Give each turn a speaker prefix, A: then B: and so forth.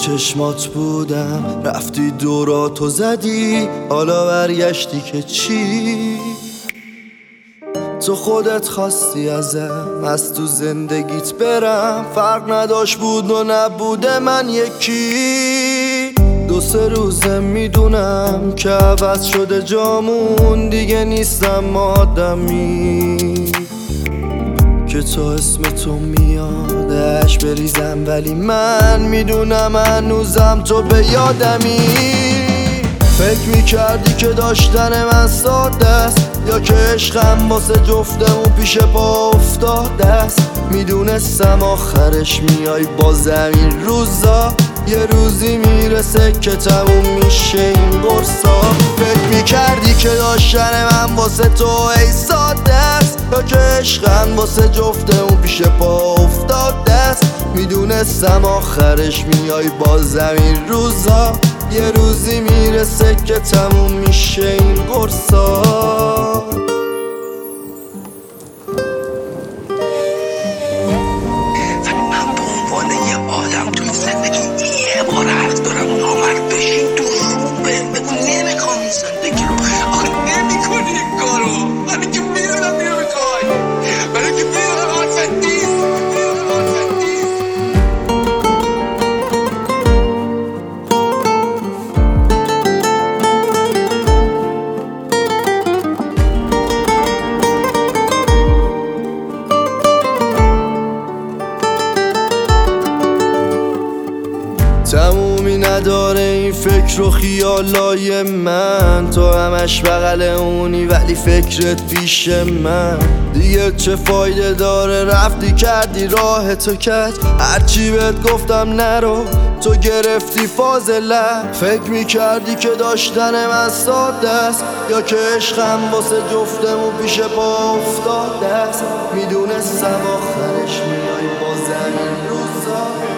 A: چشمات بودم، رفتی دوراتو زدی، حالا برگشتی که چی؟ تو خودت خواستی ازم از تو زندگیت برم، فرق نداشت بود و نبوده من یکی. 2-3 روزه میدونم که عوض شده جامون، دیگه نیستم آدمی که تو اسم تو میادش بریزم، ولی من میدونم هنوزم تو به یادمی. فکر میکردی که داشتن من ساده است، یا که عشقم واسه جفتمون پیش پا افتاده است. میدونستم آخرش میای با زمین روزا، یه روزی میرسه که تموم میشه این قرصا. فکر میکردی که داشتن من واسه تو ای ساده است، یا که عشقم واسه جفتمون پیش پا افتاده است. میدونستم آخرش میای با زمین روزا، یه روزی میرسه که تموم میشه این قرصا.
B: ولی من به عنوان یه آدم توی زندگی یه بار حق دارم نامرد بشین تو روبه بگو نمیخوام این زندگی رو. آخه نمیکنی این کارو، منو که میدونم نمیخوای، منو که میدونم حرفت نیست.
A: تمومی نداره این فکر و خیالای من، تو همش بغل اونی ولی فکرت پیش من. دیگه چه فایده داره رفتی کردی راه تو کج، هرچی بهت گفتم نرو تو گرفتی فاضله. فکر میکردی که داشتن من ساده است، یا که عشقم واسه جفتمون پیش پا افتاده است. میدونستم آخرش میای با زمین روزا،